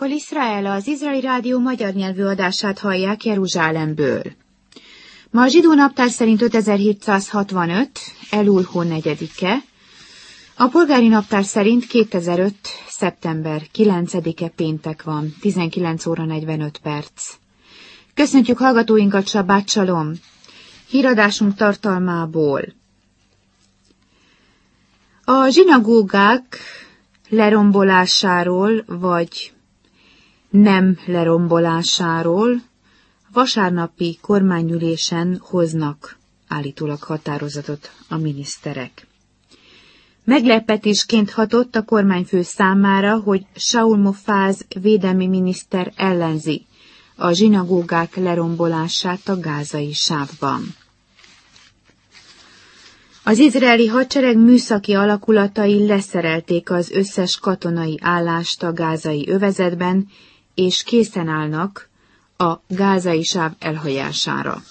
Kol Israel, az Izraeli Rádió magyar nyelvű adását hallják Jeruzsálemből. Ma a zsidó naptár szerint 5765, Elul hó 4-e, a polgári naptár szerint 2005. szeptember 9-e péntek van, 19 óra 45 perc. Köszöntjük hallgatóinkat, Sabát Salom! Híradásunk tartalmából. A zsinagógák lerombolásáról, vagy nem lerombolásáról vasárnapi kormányülésen hoznak állítólag határozatot a miniszterek. Meglepetésként hatott a kormányfő számára, hogy Shaul Mofaz védelmi miniszter ellenzi a zsinagógák lerombolását a gázai sávban. Az izraeli hadsereg műszaki alakulatai leszerelték az összes katonai állást a gázai övezetben, és készen állnak a gázai sáv elhagyására.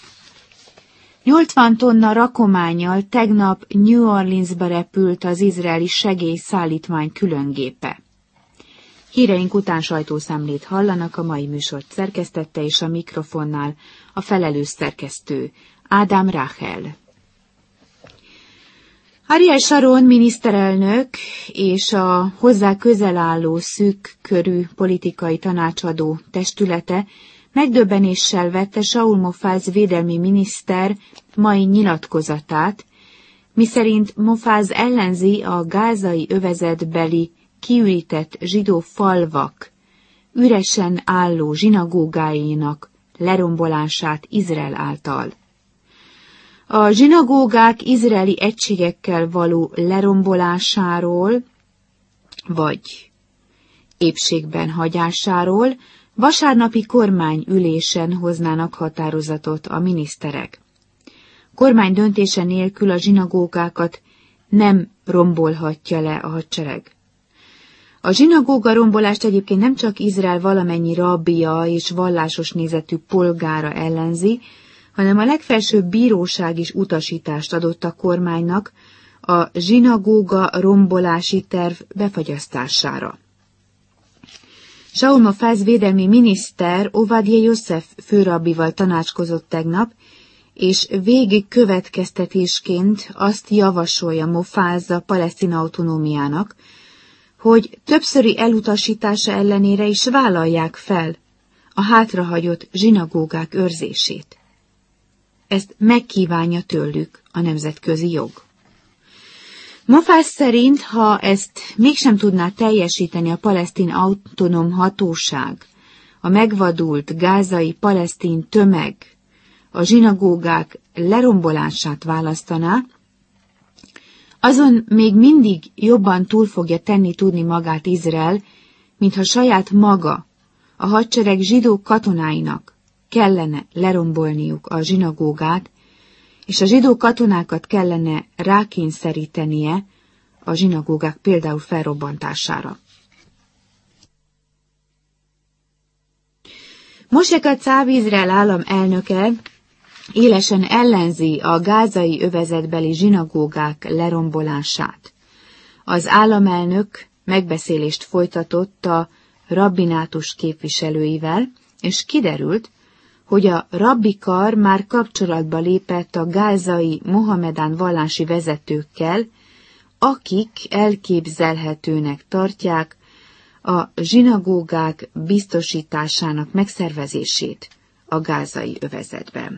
80 tonna rakománnyal tegnap New Orleansba repült az izraeli segélyszállítmány különgépe. Híreink után sajtószemlét hallanak, a mai műsort szerkesztette, és a mikrofonnál a felelős szerkesztő, Ádám Ráhel. Ariel Sharon miniszterelnök és a hozzá közel álló szűk körű politikai tanácsadó testülete megdöbbenéssel vette Shaul Mofaz védelmi miniszter mai nyilatkozatát, miszerint Mofaz ellenzi a gázai övezetbeli kiürített zsidó falvak üresen álló zsinagógáinak lerombolását Izrael által. A zsinagógák izraeli egységekkel való lerombolásáról, vagy épségben hagyásáról vasárnapi kormányülésen hoznának határozatot a miniszterek. Kormány döntése nélkül a zsinagógákat nem rombolhatja le a hadsereg. A zsinagóga rombolást egyébként nem csak Izrael valamennyi rabbija és vallásos nézetű polgára ellenzi, hanem a legfelsőbb bíróság is utasítást adott a kormánynak a zsinagóga rombolási terv befagyasztására. Shaul Mofaz védelmi miniszter Ovadia Yosef főrabbival tanácskozott tegnap, és végig következtetésként azt javasolja Mofaz a palesztin autonómiának, hogy többszöri elutasítása ellenére is vállalják fel a hátrahagyott zsinagógák őrzését. Ezt megkívánja tőlük a nemzetközi jog. Mofaz szerint, ha ezt mégsem tudná teljesíteni a palesztin autonóm hatóság, a megvadult gázai palesztin tömeg a zsinagógák lerombolását választaná, azon még mindig jobban túl fogja tenni tudni magát Izrael, mintha saját maga, a hadsereg zsidó katonáinak kellene lerombolniuk a zsinagógát, és a zsidó katonákat kellene rákényszerítenie a zsinagógák például felrobbantására. Moshe Katsav, Izrael állam elnöke élesen ellenzi a gázai övezetbeli zsinagógák lerombolását. Az államelnök megbeszélést folytatott a rabbinátus képviselőivel, és kiderült, hogy a rabbikar már kapcsolatba lépett a gázai mohamedán vallási vezetőkkel, akik elképzelhetőnek tartják a zsinagógák biztosításának megszervezését a gázai övezetben.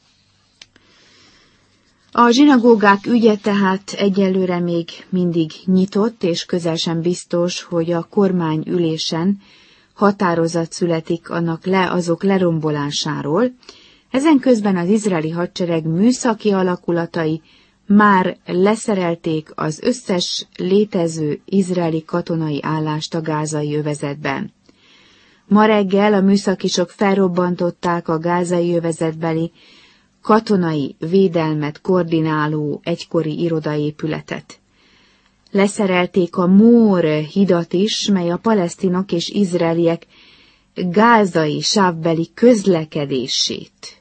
A zsinagógák ügye tehát egyelőre még mindig nyitott, és közel sem biztos, hogy a kormányülésen határozat születik azok lerombolásáról. Ezen közben az izraeli hadsereg műszaki alakulatai már leszerelték az összes létező izraeli katonai állást a gázai övezetben. Ma reggel a műszakisok felrobbantották a gázai övezetbeli katonai védelmet koordináló egykori irodaépületet. Leszerelték a Mór hidat is, mely a palesztinok és izraeliek gázai sávbeli közlekedését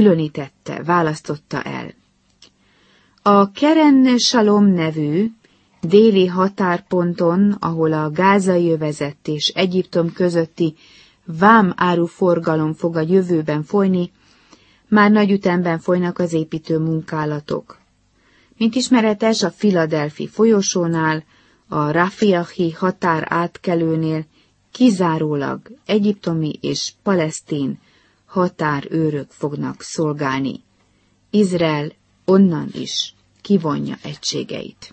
különítette, választotta el. A Keren Shalom nevű déli határponton, ahol a gázai övezet és Egyiptom közötti vámáruforgalom fog a jövőben folyni, már nagy ütemben folynak az építő munkálatok. Mint ismeretes, a Philadelphia folyosónál, a Rafiahi határ átkelőnél kizárólag egyiptomi és palesztin határőrök fognak szolgálni. Izrael onnan is kivonja egységeit.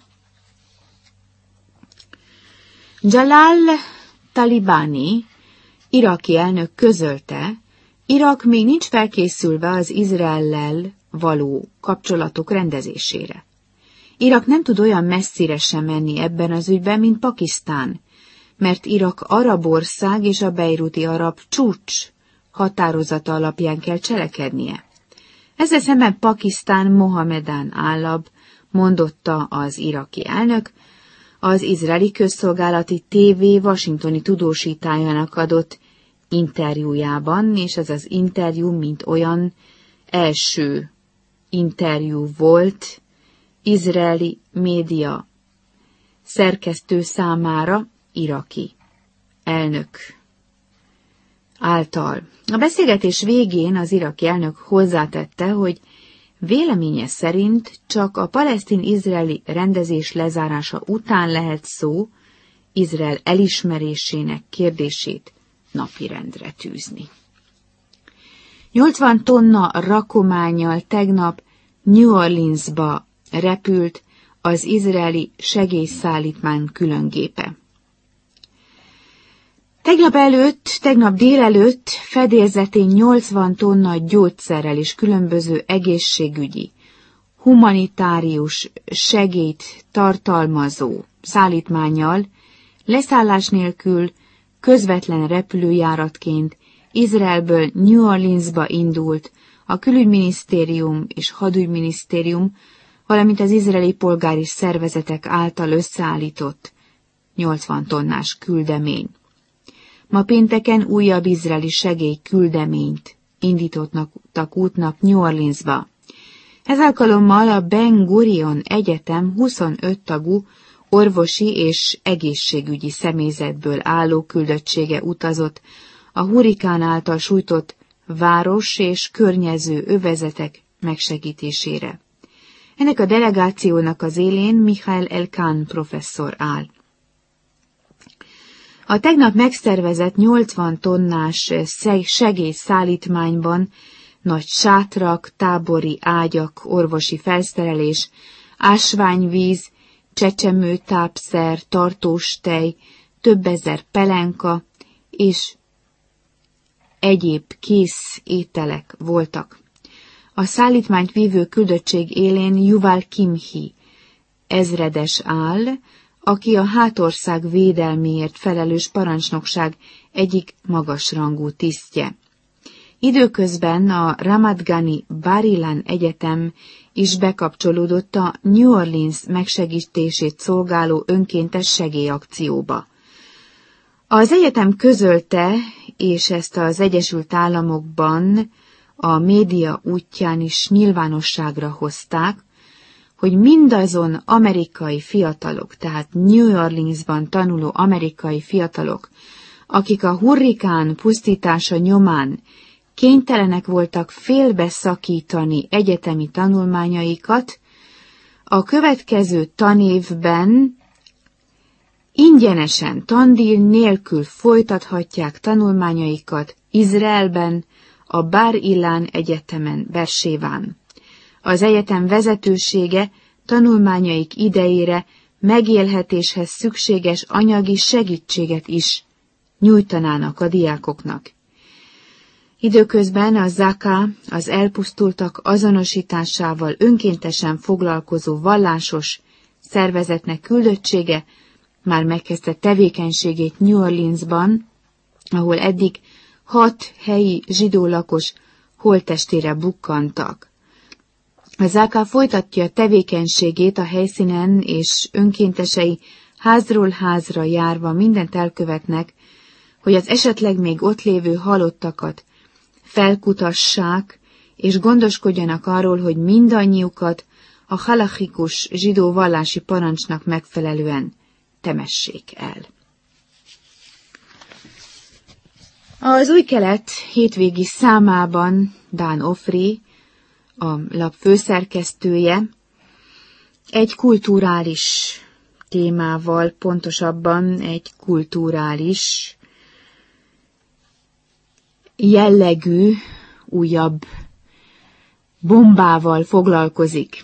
Jalal Talibani, iraki elnök közölte, Irak még nincs felkészülve az Izraellel való kapcsolatok rendezésére. Irak nem tud olyan messzire sem menni ebben az ügyben, mint Pakisztán, mert Irak arab ország és a bejruti arab csúcs határozata alapján kell cselekednie. Ezzel szemben Pakisztán Mohamedán állam, mondotta az iraki elnök, az izraeli közszolgálati TV washingtoni tudósítájának adott interjújában, és ez az interjú, mint olyan, első interjú volt izraeli média szerkesztő számára iraki elnök által. A beszélgetés végén az iraki elnök hozzátette, hogy véleménye szerint csak a palesztin-izraeli rendezés lezárása után lehet szó Izrael elismerésének kérdését napirendre tűzni. 80 tonna rakománnyal tegnap New Orleansba repült az izraeli segélyszállítmány különgépe. Tegnap délelőtt fedélzetén 80 tonna gyógyszerrel és különböző egészségügyi, humanitárius segélyt tartalmazó szállítmánnyal leszállás nélkül közvetlen repülőjáratként Izraelből New Orleansba indult a külügyminisztérium és hadügyminisztérium, valamint az izraeli polgári szervezetek által összeállított 80 tonnás küldemény. Ma pénteken újabb izraeli segélyküldeményt indítottak útnak New Orleansba. Ez alkalommal a Ben Gurion Egyetem 25 tagú orvosi és egészségügyi személyzetből álló küldöttsége utazott a hurrikán által sújtott város és környező övezetek megsegítésére. Ennek a delegációnak az élén Michael Elkan professzor áll. A tegnap megszervezett 80 tonnás segélyszállítmányban nagy sátrak, tábori ágyak, orvosi felszerelés, ásványvíz, csecsemőtápszer, tartós tej, több ezer pelenka és egyéb kész ételek voltak. A szállítmányt vívő küldöttség élén Yuval Kimhi ezredes áll, aki a hátország védelméért felelős parancsnokság egyik magasrangú tisztje. Időközben a Ramat Gani Bar Ilan Egyetem is bekapcsolódott a New Orleans megsegítését szolgáló önkéntes segélyakcióba. Az egyetem közölte, és ezt az Egyesült Államokban a média útján is nyilvánosságra hozták, hogy mindazon amerikai fiatalok, tehát New Orleansban tanuló amerikai fiatalok, akik a hurrikán pusztítása nyomán kénytelenek voltak félbeszakítani egyetemi tanulmányaikat, a következő tanévben ingyenesen, tandíj nélkül folytathatják tanulmányaikat Izraelben, a Bar Ilan Egyetemen Beerséván. Az egyetem vezetősége tanulmányaik idejére megélhetéshez szükséges anyagi segítséget is nyújtanának a diákoknak. Időközben a Zaka, az elpusztultak azonosításával önkéntesen foglalkozó vallásos szervezetnek küldöttsége már megkezdte tevékenységét New Orleansban, ahol eddig 6 helyi zsidó lakos holttestére bukkantak. A Zaka folytatja tevékenységét a helyszínen, és önkéntesei házról házra járva mindent elkövetnek, hogy az esetleg még ott lévő halottakat felkutassák, és gondoskodjanak arról, hogy mindannyiukat a halachikus zsidó vallási parancsnak megfelelően temessék el. Az Új Kelet hétvégi számában Dan Ofri, a lap főszerkesztője, egy kulturális témával, pontosabban egy kulturális jellegű, újabb bombával foglalkozik.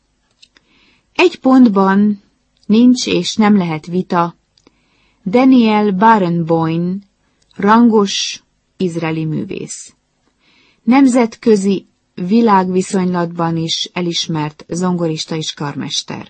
Egy pontban nincs és nem lehet vita, Daniel Barenboim rangos izraeli művész. Nemzetközi világviszonylatban is elismert zongorista és karmester.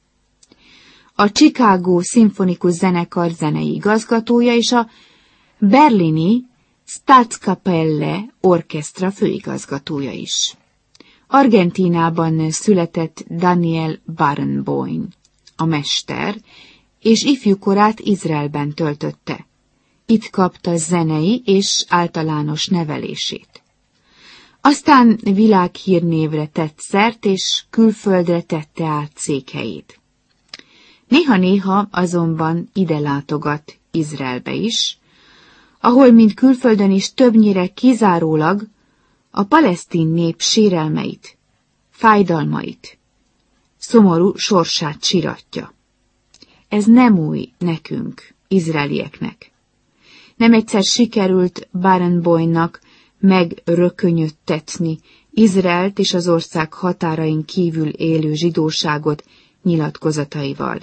A Chicago Szimfonikus Zenekar zenei igazgatója és a berlini Staatskapelle orkesztra főigazgatója is. Argentínában született Daniel Barenboim, a mester, és ifjúkorát Izraelben töltötte. Itt kapta zenei és általános nevelését. Aztán világhírnévre tett szert, és külföldre tette át székhelyét. Néha-néha azonban ide látogat Izraelbe is, ahol mint külföldön is többnyire kizárólag a palesztin nép sérelmeit, fájdalmait, szomorú sorsát siratja. Ez nem új nekünk, izraelieknek. Nem egyszer sikerült Barenboimnak megrökönyödtetni Izraelt és az ország határain kívül élő zsidóságot nyilatkozataival.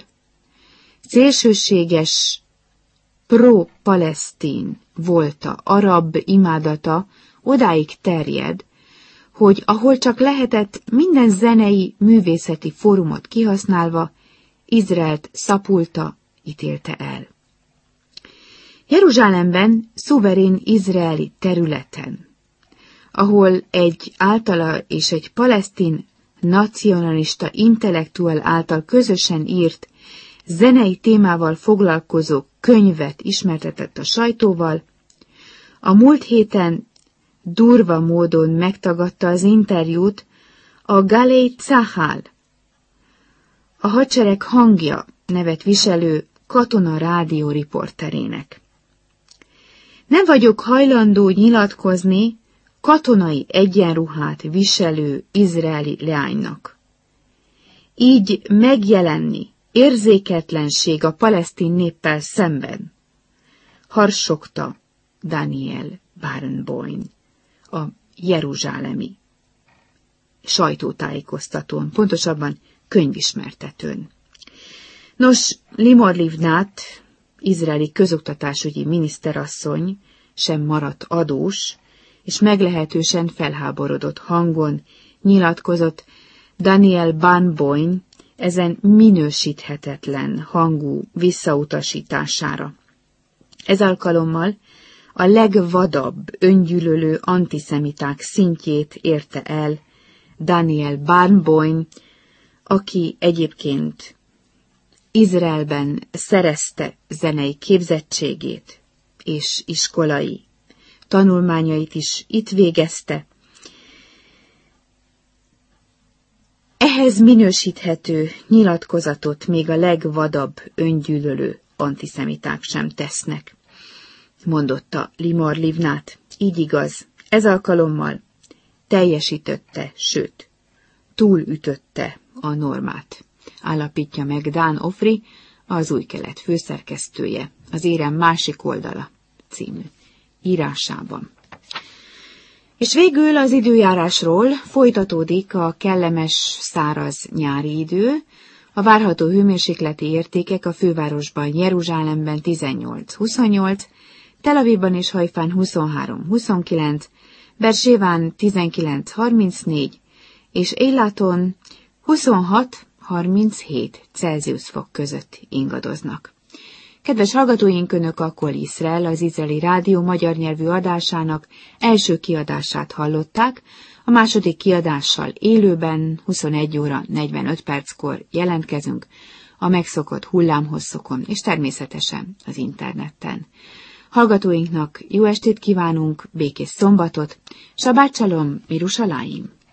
Szélsőséges pro-palesztin volta, arab imádata odáig terjed, hogy ahol csak lehetett, minden zenei, művészeti fórumot kihasználva, Izraelt szapulta, ítélte el. Jeruzsálemben, szuverén izraeli területen, ahol egy általa és egy palesztin nacionalista intellektuál által közösen írt, zenei témával foglalkozó könyvet ismertetett a sajtóval, a múlt héten durva módon megtagadta az interjút a Galei Tzahal, a hadsereg hangja nevet viselő katona rádió riporterének. Nem vagyok hajlandó nyilatkozni katonai egyenruhát viselő izraeli leánynak. Így megjelenni érzéketlenség a palesztin néppel szemben, harsogta Daniel Barenboim a jeruzsálemi sajtótájékoztatón, pontosabban könyvismertetőn. Nos, Limor Livnat, izraeli közoktatásügyi miniszterasszony sem maradt adós, és meglehetősen felháborodott hangon nyilatkozott Daniel Barenboim ezen minősíthetetlen hangú visszautasítására. Ez alkalommal a legvadabb, öngyűlölő antiszemiták szintjét érte el Daniel Barenboim, aki egyébként Izraelben szerezte zenei képzettségét és iskolai tanulmányait is itt végezte. Ehhez minősíthető nyilatkozatot még a legvadabb, öngyűlölő antiszemiták sem tesznek, mondotta Limor Livnat. Így igaz, ez alkalommal teljesítette, sőt, túlütötte a normát, állapítja meg Dan Ofri, az Új Kelet főszerkesztője, az Érem másik oldala című írásában. És végül az időjárásról folytatódik a kellemes, száraz nyári idő. A várható hőmérsékleti értékek a fővárosban, Jeruzsálemben 18-28, Tel Avivban és Hajfán 23-29, Beerséván 19-34, és Eilaton 26-37 Celsius fok között ingadoznak. Kedves hallgatóink, Önök a Kol Iszrael, az izraeli rádió magyar nyelvű adásának első kiadását hallották. A második kiadással élőben 21 óra 45 perckor jelentkezünk a megszokott hullámhosszokon, és természetesen az interneten. Hallgatóinknak jó estét kívánunk, békés szombatot, Sabát Shalom, Mirushalayim!